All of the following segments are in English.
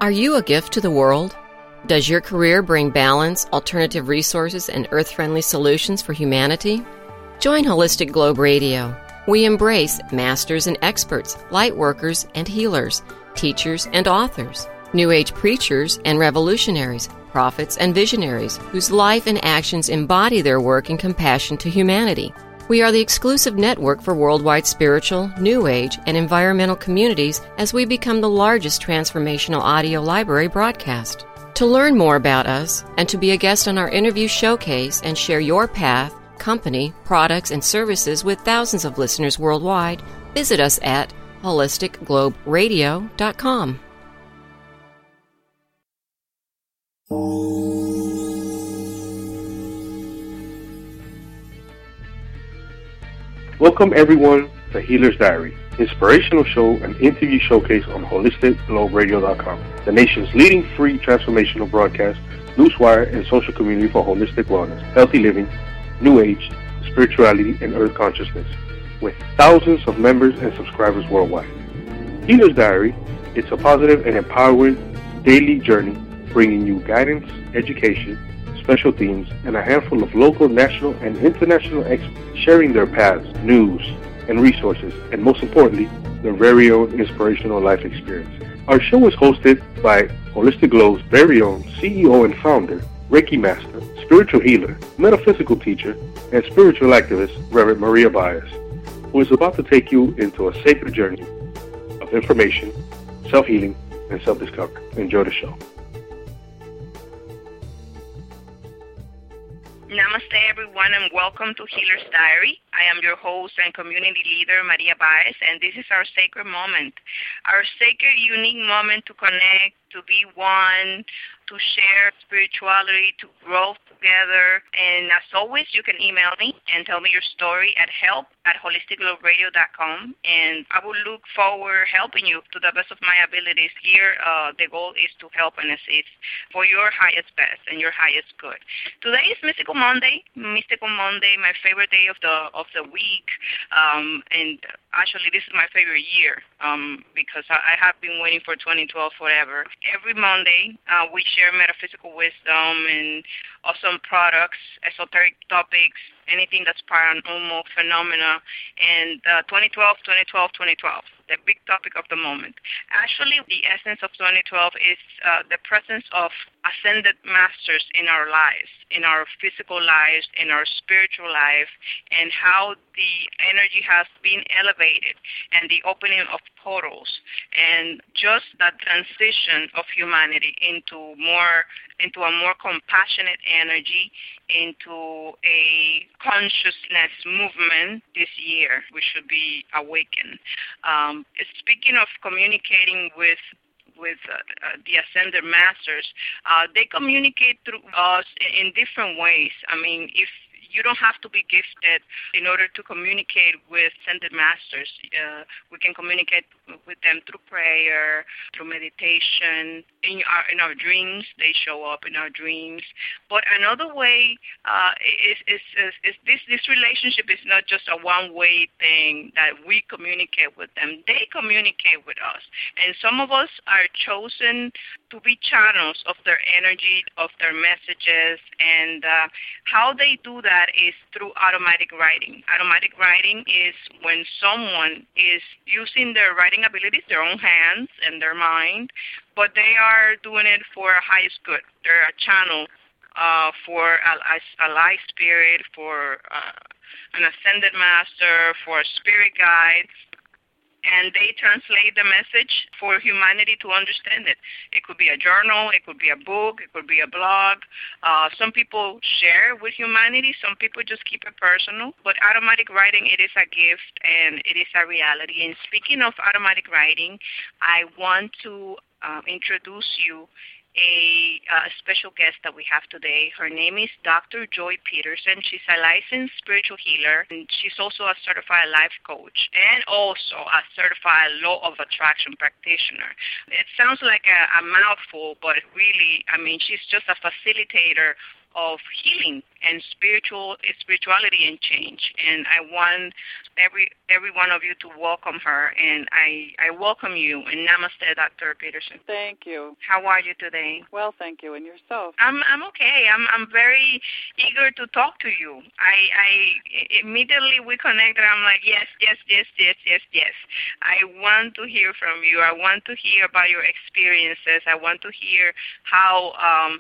Are you a gift to the world? Does your career bring balance, alternative resources, and earth-friendly solutions for humanity? Join Holistic Globe Radio. We embrace masters and experts, light workers and healers, teachers and authors, New Age preachers and revolutionaries, prophets and visionaries whose life and actions embody their work in compassion to humanity. We are the exclusive network for worldwide spiritual, New Age, and environmental communities as we become the largest transformational audio library broadcast. To learn more about us and to be a guest on our interview showcase and share your path, company, products, and services with thousands of listeners worldwide, visit us at holisticgloberadio.com. Welcome everyone to Healer's Diary, inspirational show and interview showcase on holisticgloberadio.com, the nation's leading free transformational broadcast, newswire, and social community for holistic wellness, healthy living, New Age, spirituality, and earth consciousness, with thousands of members and subscribers worldwide. Healer's Diary, it's a positive and empowering daily journey bringing you guidance, education, special themes, and a handful of local, national, and international experts sharing their paths, news, and resources, and most importantly, their very own inspirational life experience. Our show is hosted by Holistic Globe's very own CEO and founder, Reiki Master, spiritual healer, metaphysical teacher, and spiritual activist, Reverend Maria Baez, who is about to take you into a sacred journey of information, self-healing, and self-discovery. Enjoy the show. Namaste, everyone, and welcome to Healer's Diary. I am your host and community leader, Maria Baez, and this is our sacred moment, our sacred, unique moment to connect, to be one, to share spirituality, to grow together. And as always, you can email me and tell me your story at help@holisticgloberadio.com, and I will look forward helping you to the best of my abilities. Here, the goal is to help and assist for your highest best and your highest good. Today is Mystical Monday, my favorite day of the week, and actually this is my favorite year because I have been waiting for 2012 forever. Every Monday, we share metaphysical wisdom and awesome products, esoteric topics, anything that's paranormal phenomena, and 2012, the big topic of the moment. Actually, the essence of 2012 is the presence of ascended masters in our lives, in our physical lives, in our spiritual life, and how the energy has been elevated and the opening of portals, and just that transition of humanity into a more compassionate energy, into a consciousness movement this year. We should be awakened. Speaking of communicating with the ascended masters, they communicate through us in different ways. I mean, if you don't have to be gifted in order to communicate with ascended masters. We can communicate with them through prayer, through meditation. In our dreams, they show up in our dreams. But another way is this relationship is not just a one-way thing that we communicate with them. They communicate with us. And some of us are chosen to be channels of their energy, of their messages, and how they do that is through automatic writing. Automatic writing is when someone is using their writing abilities, their own hands and their mind, but they are doing it for highest good. They're a channel for a light spirit, for an ascended master, for a spirit guide, and they translate the message for humanity to understand it. It could be a journal, it could be a book, it could be a blog. Some people share with humanity, some people just keep it personal. But automatic writing, it is a gift and it is a reality. And speaking of automatic writing, I want to introduce you a special guest that we have today. Her name is Dr. Joy Peterson. She's a licensed spiritual healer, and she's also a certified life coach and also a certified law of attraction practitioner. It sounds like a mouthful, but really, I mean, she's just a facilitator of healing and spirituality and change. And I want every one of you to welcome her, and I welcome you. And namaste, Dr. Peterson. Thank you. How are you today? Well, thank you. And yourself? I'm okay. I'm very eager to talk to you. I immediately we connected. I'm like, yes. I want to hear from you. I want to hear about your experiences. I want to hear how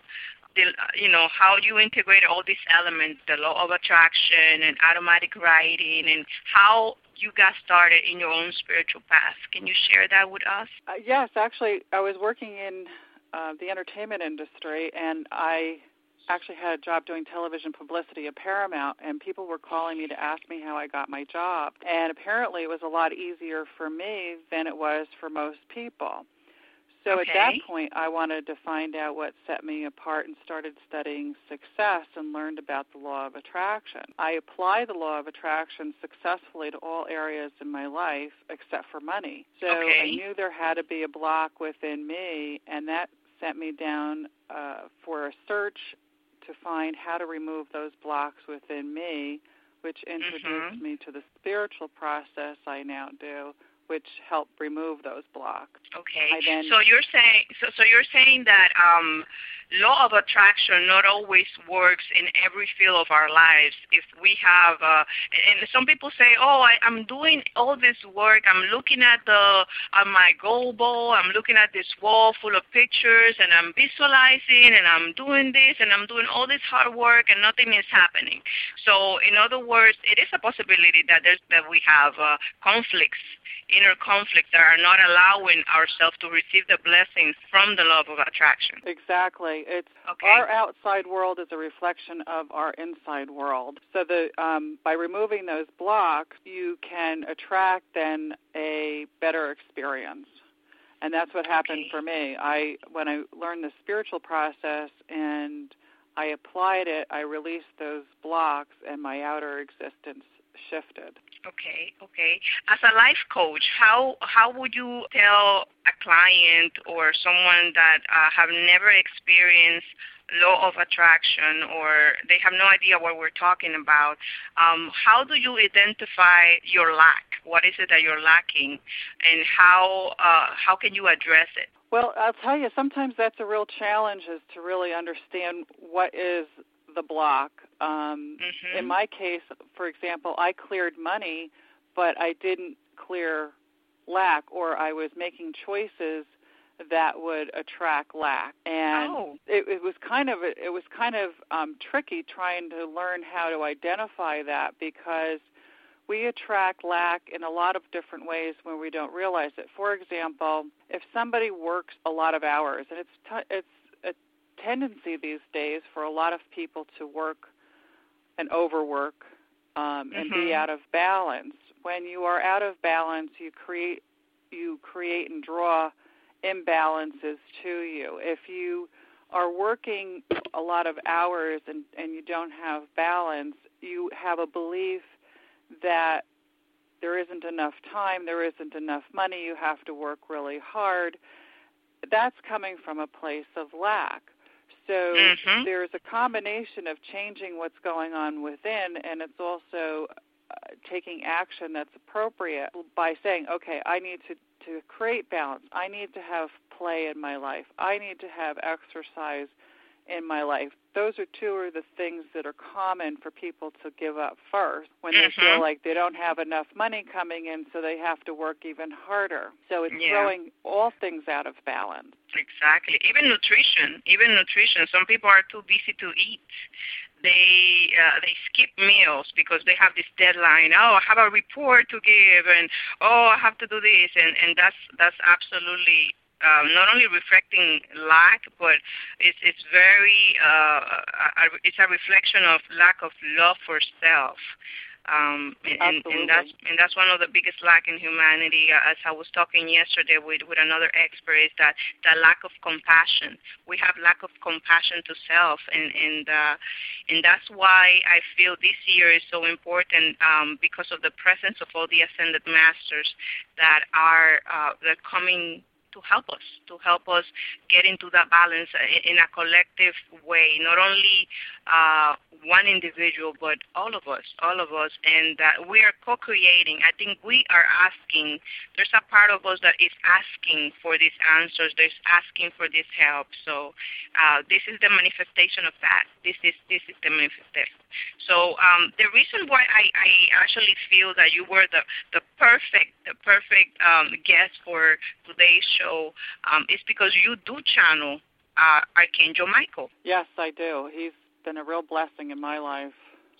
how you integrate all these elements, the law of attraction and automatic writing, and how you got started in your own spiritual path. Can you share that with us? Yes, actually, I was working in the entertainment industry, and I actually had a job doing television publicity at Paramount, and people were calling me to ask me how I got my job. And apparently it was a lot easier for me than it was for most people. So Okay. At that point, I wanted to find out what set me apart and started studying success and learned about the law of attraction. I apply the law of attraction successfully to all areas in my life except for money. So Okay. I knew there had to be a block within me, and that sent me down for a search to find how to remove those blocks within me, which introduced me to the spiritual process I now do, which help remove those blocks. Okay. Then, so you're saying that law of attraction not always works in every field of our lives. If we have, and some people say, I'm doing all this work. I'm looking at my goal ball. I'm looking at this wall full of pictures, and I'm visualizing, and I'm doing this, and I'm doing all this hard work, and nothing is happening. So, in other words, it is a possibility that we have inner conflicts that are not allowing ourselves to receive the blessings from the law of attraction. Exactly. It's Okay. Our outside world is a reflection of our inside world. So by removing those blocks, you can attract then a better experience. And that's what happened for me. When I learned the spiritual process and I applied it, I released those blocks and my outer existence shifted. Okay. As a life coach, how would you tell a client or someone that have never experienced law of attraction, or they have no idea what we're talking about, how do you identify your lack? What is it that you're lacking, and how can you address it? Well, I'll tell you, sometimes that's a real challenge, is to really understand what is the block. In my case, for example, I cleared money, but I didn't clear lack, or I was making choices that would attract lack. And it was kind of tricky trying to learn how to identify that, because we attract lack in a lot of different ways when we don't realize it. For example, if somebody works a lot of hours, and it's a tendency these days for a lot of people to work and overwork and be out of balance. When you are out of balance, you create and draw imbalances to you. If you are working a lot of hours and you don't have balance, you have a belief that there isn't enough time, there isn't enough money, you have to work really hard. That's coming from a place of lack. So there's a combination of changing what's going on within, and it's also taking action that's appropriate by saying, okay, I need to create balance. I need to have play in my life. I need to have exercise in my life. Those are two of the things that are common for people to give up first when they feel like they don't have enough money coming in, so they have to work even harder. So it's throwing all things out of balance. Exactly. Even nutrition. Some people are too busy to eat. They skip meals because they have this deadline. I have a report to give, and I have to do this, and that's absolutely not only reflecting lack, but it's very it's a reflection of lack of love for self. And that's one of the biggest lack in humanity. As I was talking yesterday with another expert, is that the lack of compassion. We have lack of compassion to self, and that's why I feel this year is so important, because of the presence of all the ascended masters that are coming help us get into that balance in a collective way, not only one individual, but all of us, and we are co-creating. I think we are asking. There's a part of us that is asking for these answers. There's asking for this help. So this is the manifestation of that. This is the manifestation. So the reason why I actually feel that you were the perfect guest for today's show is because you do channel Archangel Michael. Yes, I do. He's been a real blessing in my life.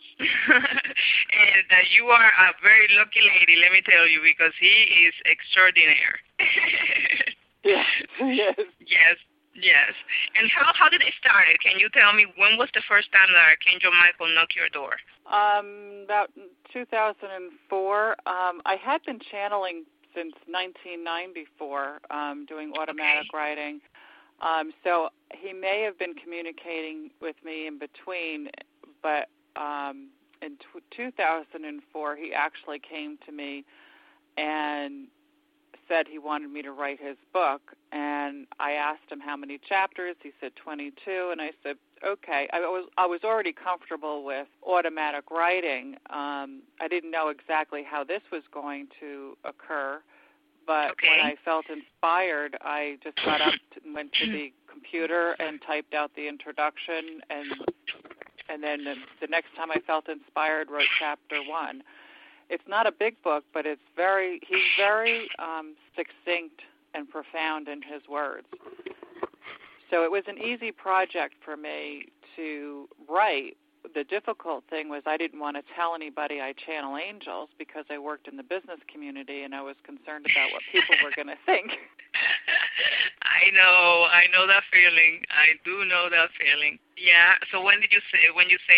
And you are a very lucky lady, let me tell you, because he is extraordinary. Yes, yes. Yes. And how did it start? Can you tell me when was the first time that Archangel Michael knocked your door? About 2004. I had been channeling since 1994, doing automatic writing. So he may have been communicating with me in between, but in 2004 he actually came to me and said he wanted me to write his book, and I asked him how many chapters. He said 22, and I said, okay. I was already comfortable with automatic writing. I didn't know exactly how this was going to occur, but when I felt inspired, I just got up and went to the computer and typed out the introduction, and then the next time I felt inspired, wrote chapter 1. It's not a big book, but he's very succinct and profound in his words. So it was an easy project for me to write. The difficult thing was I didn't want to tell anybody I channel angels because I worked in the business community and I was concerned about what people were going to think. I know that feeling. I do know that feeling. Yeah. So when you say,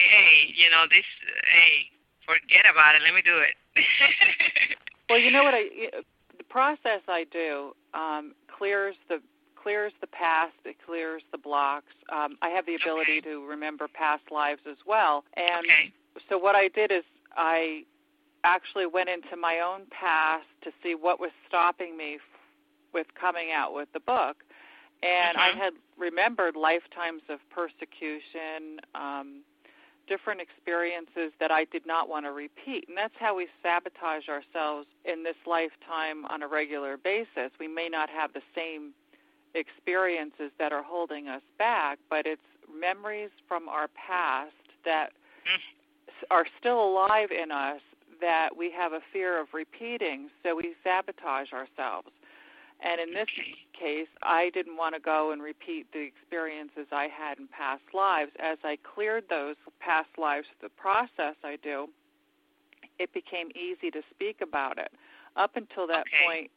hey, forget about it, let me do it. Well, you know what? The process I do clears the past. It clears the blocks. I have the ability to remember past lives as well. And so what I did is I actually went into my own past to see what was stopping me with coming out with the book. And I had remembered lifetimes of persecution, different experiences that I did not want to repeat. And that's how we sabotage ourselves in this lifetime on a regular basis. We may not have the same experiences that are holding us back, but it's memories from our past that are still alive in us that we have a fear of repeating, so we sabotage ourselves. And in this case, I didn't want to go and repeat the experiences I had in past lives. As I cleared those past lives, the process I do, it became easy to speak about it. Up until that point,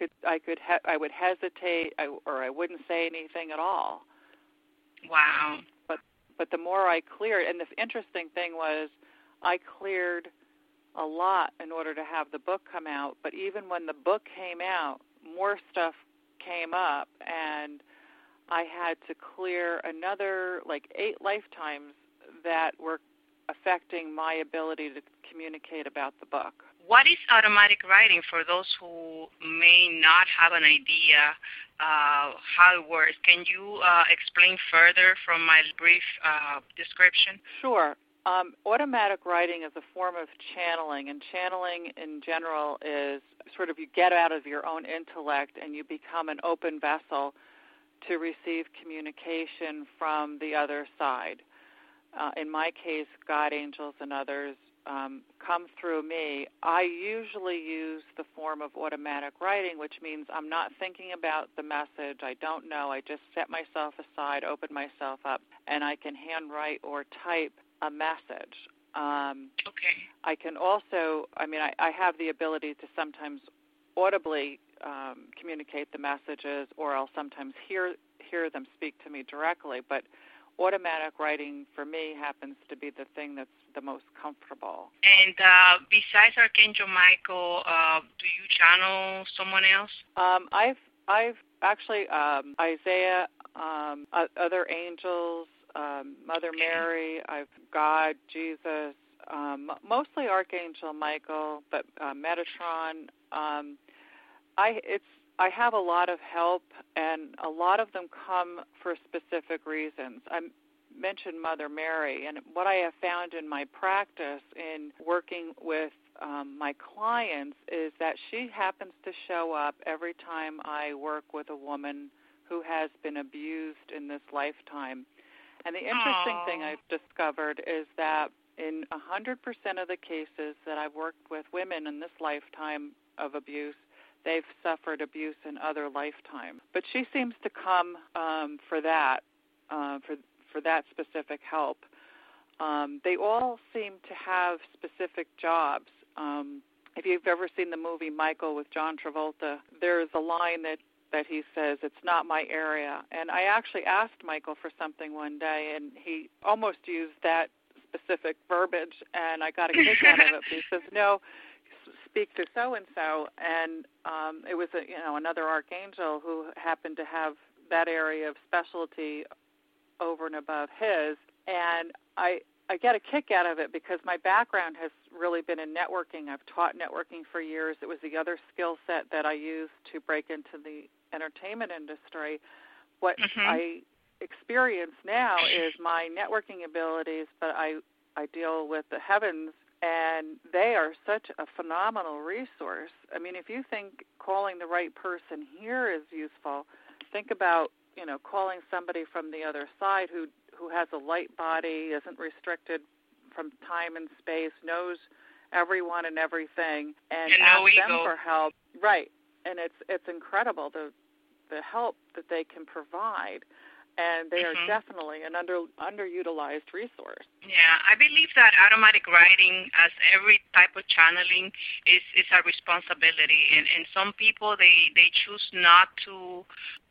I would hesitate, or I wouldn't say anything at all. Wow. But the more I cleared, and the interesting thing was, I cleared a lot in order to have the book come out. But even when the book came out, more stuff came up, and I had to clear another 8 lifetimes that were affecting my ability to communicate about the book. What is automatic writing for those who may not have an idea how it works? Can you explain further from my brief description? Sure. Automatic writing is a form of channeling, and channeling in general is sort of you get out of your own intellect and you become an open vessel to receive communication from the other side. In my case, God, angels, and others come through me. I usually use the form of automatic writing, which means I'm not thinking about the message. I don't know. I just set myself aside, open myself up, and I can handwrite or type a message. I can also, I have the ability to sometimes audibly communicate the messages, or I'll sometimes hear them speak to me directly, but automatic writing for me happens to be the thing that's the most comfortable. And besides Archangel Michael, do you channel someone else? I've actually Isaiah, other angels, Mother Mary, I've God, Jesus, mostly Archangel Michael, but Metatron. I have a lot of help, and a lot of them come for specific reasons. I mentioned Mother Mary, and what I have found in my practice in working with my clients is that she happens to show up every time I work with a woman who has been abused in this lifetime. And the interesting thing I've discovered is that in 100% of the cases that I've worked with women in this lifetime of abuse, they've suffered abuse in other lifetimes. But she seems to come for that specific help. They all seem to have specific jobs. If you've ever seen the movie Michael with John Travolta, there's a line that he says, "It's not my area." And I actually asked Michael for something one day, and he almost used that specific verbiage, and I got a kick out of it. He says, "No, speak to so-and-so." And it was another archangel who happened to have that area of specialty over and above his. And I get a kick out of it because my background has really been in networking. I've taught networking for years. It was the other skill set that I used to break into the entertainment industry. What I experience now is my networking abilities, but I deal with the heavens, and they are such a phenomenal resource. I mean, if you think calling the right person here is useful, think about calling somebody from the other side who has a light body, isn't restricted from time and space, knows everyone and everything, and ask them for help. Right. And it's incredible the help that they can provide. And they are definitely an underutilized resource. Yeah, I believe that automatic writing, as every type of channeling, is a responsibility. And some people they choose not to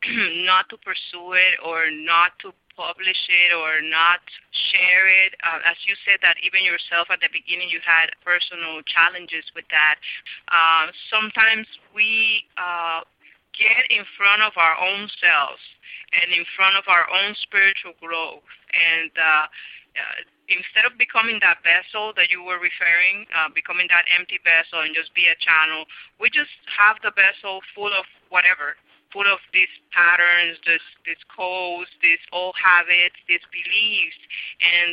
pursue it, or not to publish it, or not share it. As you said, that even yourself at the beginning you had personal challenges with that. Sometimes we get in front of our own selves and in front of our own spiritual growth, and instead of becoming that vessel that you were referring, becoming that empty vessel and just be a channel, we just have the vessel full of whatever, full of these patterns, these codes, these old habits, these beliefs, and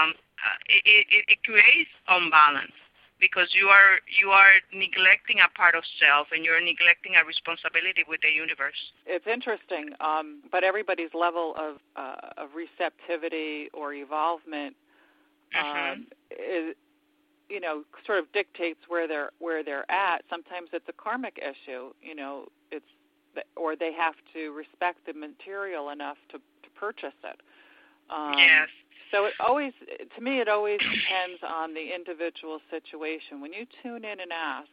it creates unbalance. Because you are neglecting a part of self, and you're neglecting a responsibility with the universe. It's interesting, but everybody's level of receptivity or evolvement is, sort of dictates where they're at. Sometimes it's a karmic issue. Or they have to respect the material enough to purchase it. Yes. So it always depends on the individual situation. When you tune in and ask,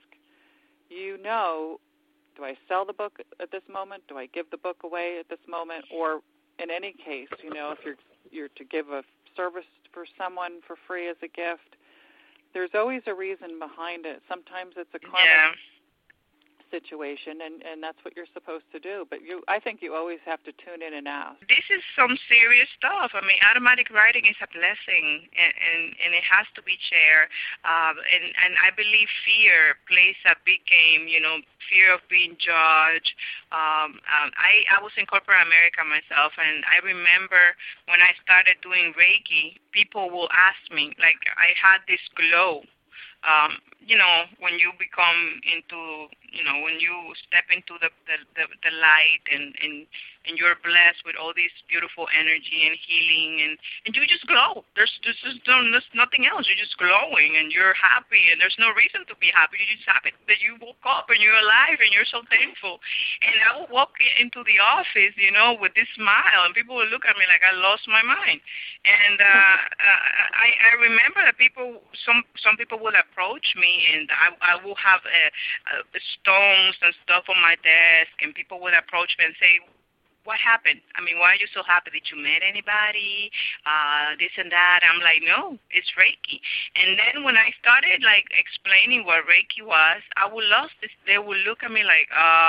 do I sell the book at this moment? Do I give the book away at this moment? Or in any case, if you're to give a service for someone for free as a gift, there's always a reason behind it. Sometimes it's a karmic situation, and that's what you're supposed to do. But I think you always have to tune in and ask. This is some serious stuff. I mean, automatic writing is a blessing, and it has to be shared. And I believe fear plays a big game, fear of being judged. I was in corporate America myself, and I remember when I started doing Reiki, people will ask me, like, I had this glow. When you become into, when you step into the light and you're blessed with all this beautiful energy and healing, and you just glow. There's nothing else. You're just glowing, and you're happy, and there's no reason to be happy. You're just happy that you woke up and you're alive, and you're so thankful. And I would walk into the office, with this smile, and people would look at me like I lost my mind. And I remember that some people would approach me, and I will have stones and stuff on my desk, and people would approach me and say, what happened? I mean, why are you so happy? Did you met anybody? This and that. I'm like, no, it's Reiki. And then when I started like explaining what Reiki was, I would lost this. They would look at me like,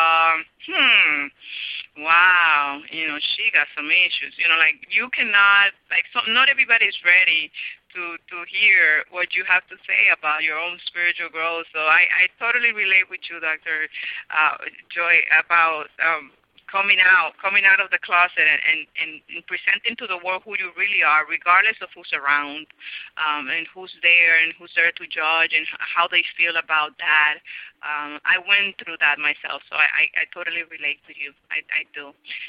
wow, she got some issues. Like you cannot, like, not everybody is ready to hear what you have to say about your own spiritual growth. So I totally relate with you, Dr. Joy, about coming out of the closet and presenting to the world who you really are, regardless of who's around, and who's there to judge and how they feel about that. I went through that myself, so I totally relate to you. I do.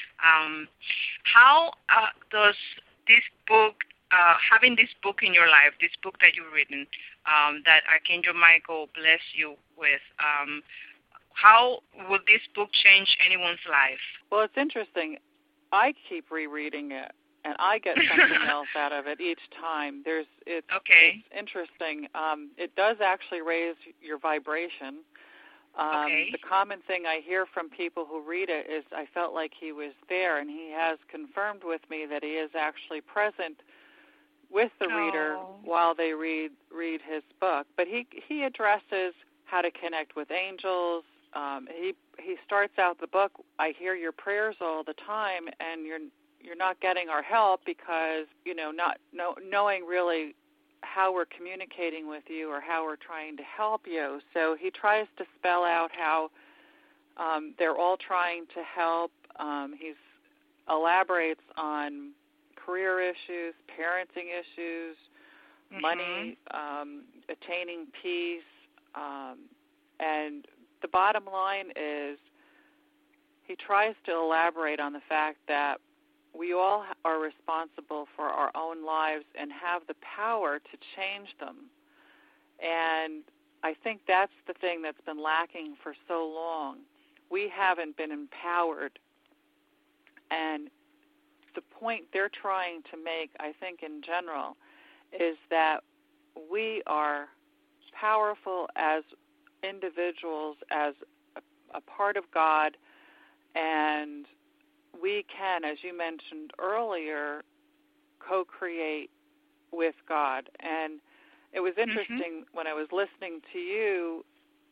How does this book, having this book in your life, this book that you've written, that Archangel Michael bless you with, how will this book change anyone's life? Well, it's interesting. I keep rereading it, and I get something else out of it each time. It's interesting. It does actually raise your vibration. The common thing I hear from people who read it is, I felt like he was there, and he has confirmed with me that he is actually present with the reader while they read his book. But he addresses how to connect with angels. He starts out the book, I hear your prayers all the time, and you're not getting our help because, not knowing really how we're communicating with you or how we're trying to help you. So he tries to spell out how they're all trying to help. He elaborates on career issues, parenting issues, money, attaining peace, and the bottom line is he tries to elaborate on the fact that we all are responsible for our own lives and have the power to change them. And I think that's the thing that's been lacking for so long. We haven't been empowered. And the point they're trying to make, I think, in general, is that we are powerful as individuals, as a part of God, and we can, as you mentioned earlier, co-create with God. And it was interesting when I was listening to you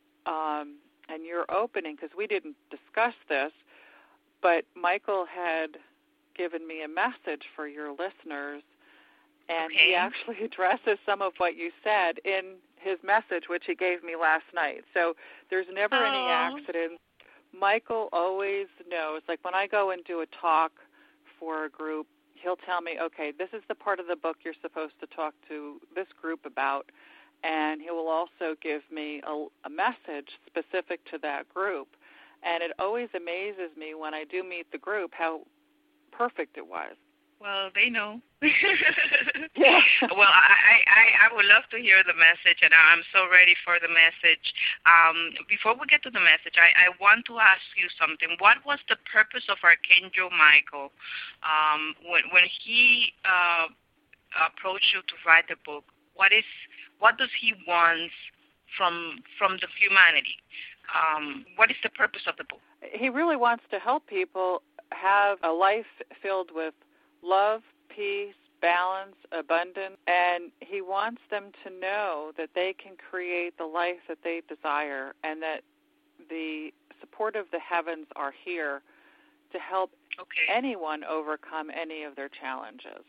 and your opening, because we didn't discuss this, but Michael had given me a message for your listeners, and he actually addresses some of what you said in his message, which he gave me last night. So there's never any accidents. Michael always knows. Like when I go and do a talk for a group, he'll tell me, okay, this is the part of the book you're supposed to talk to this group about, and he will also give me a message specific to that group. And it always amazes me when I do meet the group how perfect it was. Well, they know. Yeah. Well, I would love to hear the message, and I'm so ready for the message. Before we get to the message, I want to ask you something. What was the purpose of Archangel Michael when he approached you to write the book? What does he want from the humanity? What is the purpose of the book? He really wants to help people have a life filled with love, peace, balance, abundance, and he wants them to know that they can create the life that they desire and that the support of the heavens are here to help anyone overcome any of their challenges.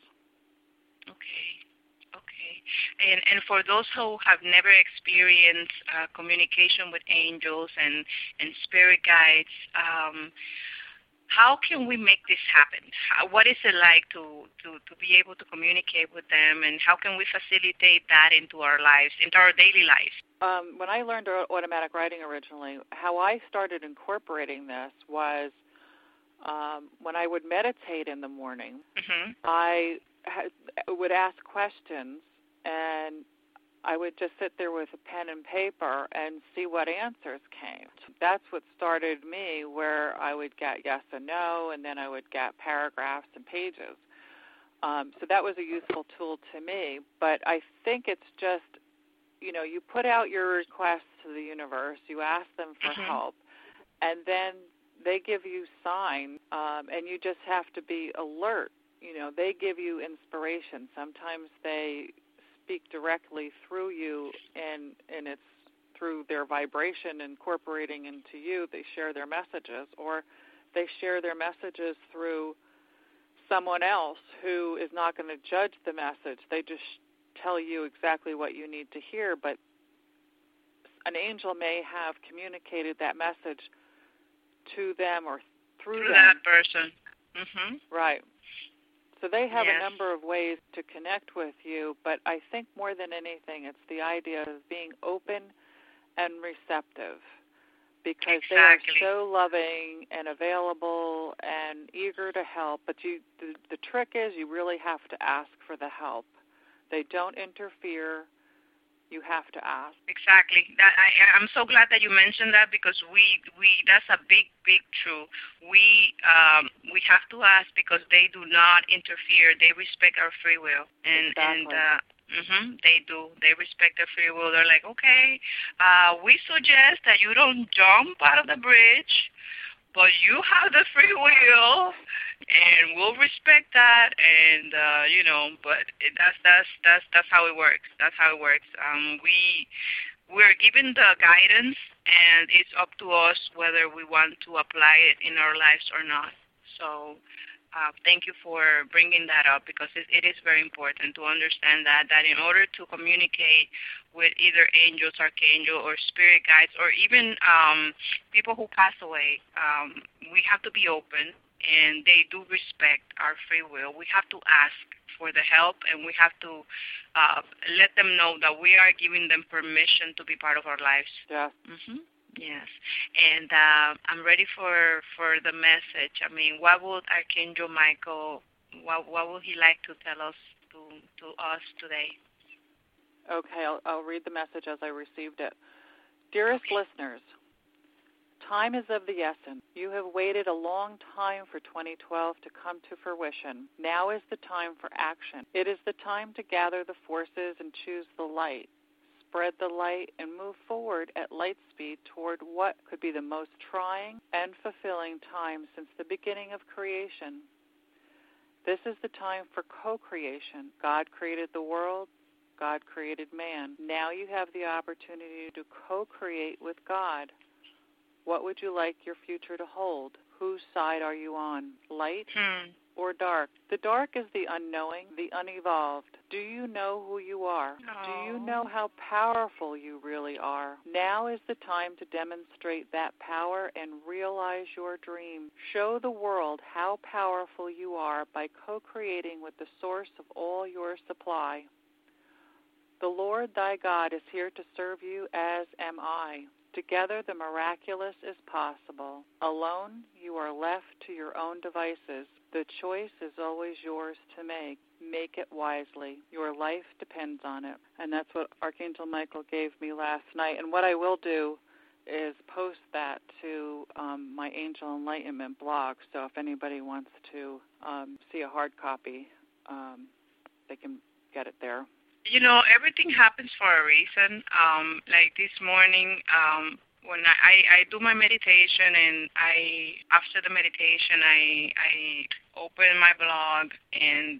Okay. And for those who have never experienced communication with angels and spirit guides, how can we make this happen? What is it like to be able to communicate with them, and how can we facilitate that into our lives, into our daily lives? When I learned automatic writing originally, how I started incorporating this was when I would meditate in the morning, I would ask questions, and I would just sit there with a pen and paper and see what answers came. That's what started me, where I would get yes and no, and then I would get paragraphs and pages. So that was a useful tool to me. But I think it's just, you put out your requests to the universe, you ask them for help, and then they give you signs, and you just have to be alert. They give you inspiration. Sometimes they speak directly through you, and it's through their vibration incorporating into you. They share their messages, or they share their messages through someone else who is not going to judge the message. They just tell you exactly what you need to hear, but an angel may have communicated that message to them or through them. that person. Mm-hmm. Right. So they have a number of ways to connect with you, but I think more than anything it's the idea of being open and receptive, because they are so loving and available and eager to help. But the trick is you really have to ask for the help. They don't interfere. You have to ask. Exactly. I'm so glad that you mentioned that, because we that's a big truth. We have to ask because they do not interfere. They respect our free will, and they do. They respect their free will. They're like, okay, we suggest that you don't jump out of the bridge, but you have the free will, and we'll respect that. And but that's how it works. That's how it works. We're given the guidance, and it's up to us whether we want to apply it in our lives or not. So thank you for bringing that up, because it is very important to understand that in order to communicate with either angels, archangel, or spirit guides, or even people who pass away, we have to be open, and they do respect our free will. We have to ask for the help, and we have to let them know that we are giving them permission to be part of our lives. Yeah. Mm-hmm. Yes, and I'm ready for the message. I mean, what would Archangel Michael, what would he like to tell us to us today? Okay, I'll read the message as I received it. Dearest listeners, time is of the essence. You have waited a long time for 2012 to come to fruition. Now is the time for action. It is the time to gather the forces and choose the light. Spread the light and move forward at light speed toward what could be the most trying and fulfilling time since the beginning of creation. This is the time for co-creation. God created the world. God created man. Now you have the opportunity to co-create with God. What would you like your future to hold? Whose side are you on? Light or dark? The dark is the unknowing, the unevolved. Do you know who you are? No. Do you know how powerful you really are? Now is the time to demonstrate that power and realize your dream. Show the world how powerful you are by co-creating with the source of all your supply. The Lord thy God is here to serve you, as am I. Together the miraculous is possible. Alone you are left to your own devices. The choice is always yours to make. Make it wisely. Your life depends on it. And that's what Archangel Michael gave me last night. And what I will do is post that to my Angel Enlightenment blog. So if anybody wants to see a hard copy, they can get it there. Everything happens for a reason. Like this morning, when I do my meditation, and after the meditation, I open my blog, and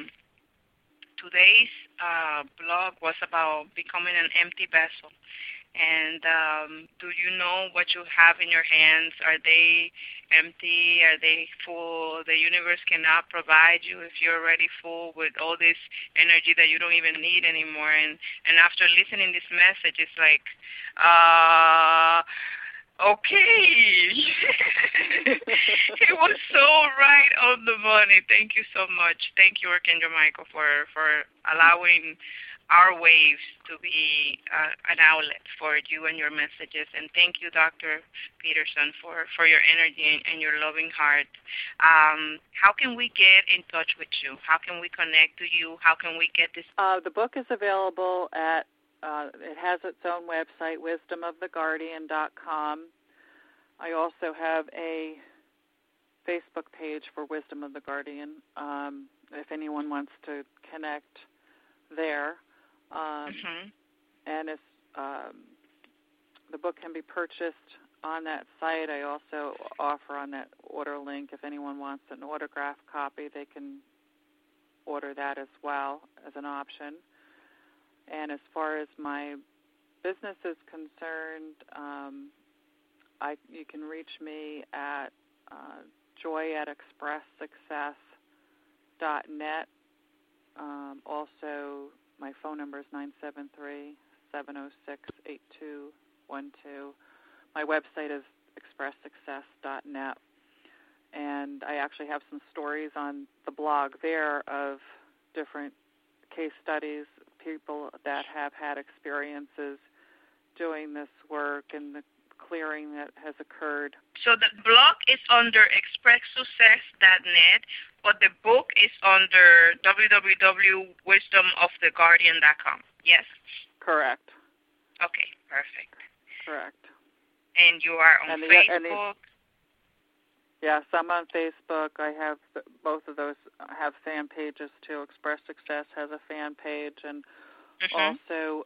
today's blog was about becoming an empty vessel. And do you know what you have in your hands? Are they empty? Are they full? The universe cannot provide you if you're already full with all this energy that you don't even need anymore. And after listening this message, it's like, okay. It was so right on the money. Thank you so much. Thank you, Archangel Michael, for allowing our waves to be an outlet for you and your messages. And thank you, Dr. Peterson, for your energy and your loving heart. How can we get in touch with you? How can we connect to you? How can we get this? The book is available at, it has its own website, wisdomoftheguardian.com. I also have a Facebook page for Wisdom of the Guardian, if anyone wants to connect there. And it's, the book can be purchased on that site, I also offer on that order link, if anyone wants an autographed copy, they can order that as well as an option. And as far as my business is concerned, you can reach me at joy@expresssuccess.net. Also, my phone number is 973-706-8212. My website is expresssuccess.net. And I actually have some stories on the blog there of different case studies, people that have had experiences doing this work and the clearing that has occurred. So the blog is under expresssuccess.net, but the book is under www.wisdomoftheguardian.com. Yes? Correct. Okay, perfect. Correct. And you are on Facebook? Yes, I'm on Facebook. I have both of those have fan pages too. Express Success has a fan page, and also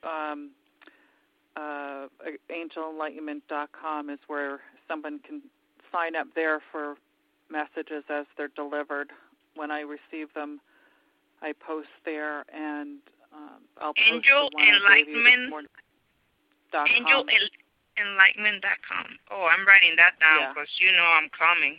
angelenlightenment.com is where someone can sign up there for messages as they're delivered. When I receive them, I post there, and I'll post AngelEnlightenment.com. Oh, I'm writing that down because I'm coming.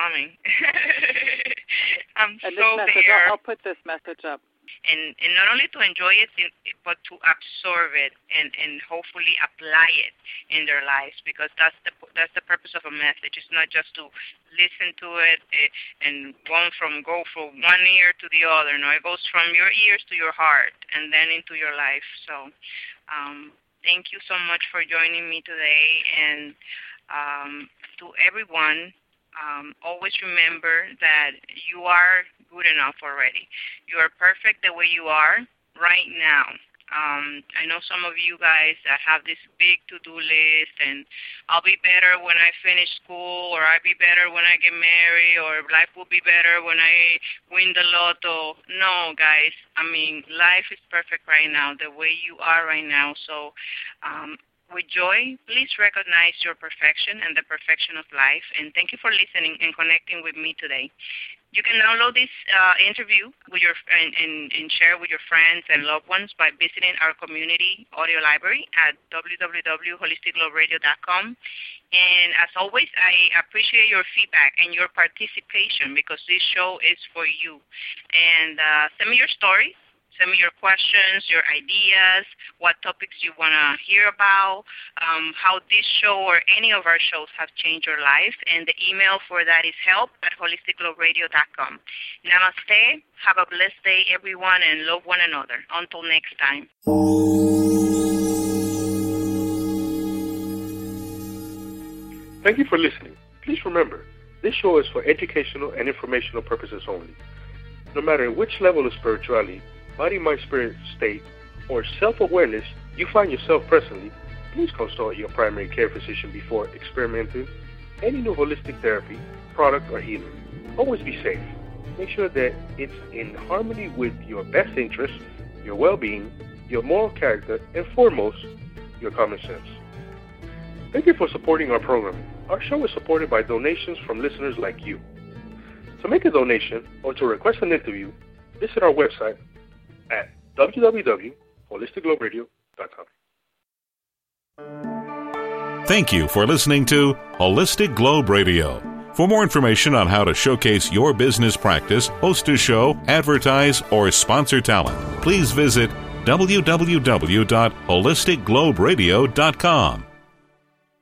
I'm and so this message, there. I'll put this message up. And not only to enjoy it, but to absorb it and hopefully apply it in their lives, because that's the purpose of a message. It's not just to listen to it and go from one ear to the other. No, it goes from your ears to your heart and then into your life. So thank you so much for joining me today. And to everyone, always remember that you are good enough already. You are perfect the way you are right now. I know some of you guys that have this big to-do list, and I'll be better when I finish school, or I'll be better when I get married, or life will be better when I win the lotto. No, guys. I mean, life is perfect right now, the way you are right now. So with joy, please recognize your perfection and the perfection of life. And thank you for listening and connecting with me today. You can download this interview with and share with your friends and loved ones by visiting our community audio library at www.holisticgloberadio.com. And as always, I appreciate your feedback and your participation, because this show is for you. And send me your stories. Send me your questions, your ideas, what topics you want to hear about, how this show or any of our shows have changed your life. And the email for that is help@holisticgloberadio.com. Namaste. Have a blessed day, everyone, and love one another. Until next time. Thank you for listening. Please remember, this show is for educational and informational purposes only. No matter which level of spirituality, body, mind, spirit state, or self-awareness you find yourself presently, please consult your primary care physician before experimenting any new holistic therapy, product, or healing. Always be safe. Make sure that it's in harmony with your best interests, your well-being, your moral character, and foremost, your common sense. Thank you for supporting our programming. Our show is supported by donations from listeners like you. To make a donation or to request an interview, visit our website at www.holisticgloberadio.com. Thank you for listening to Holistic Globe Radio. For more information on how to showcase your business practice, host a show, advertise, or sponsor talent, please visit www.holisticgloberadio.com.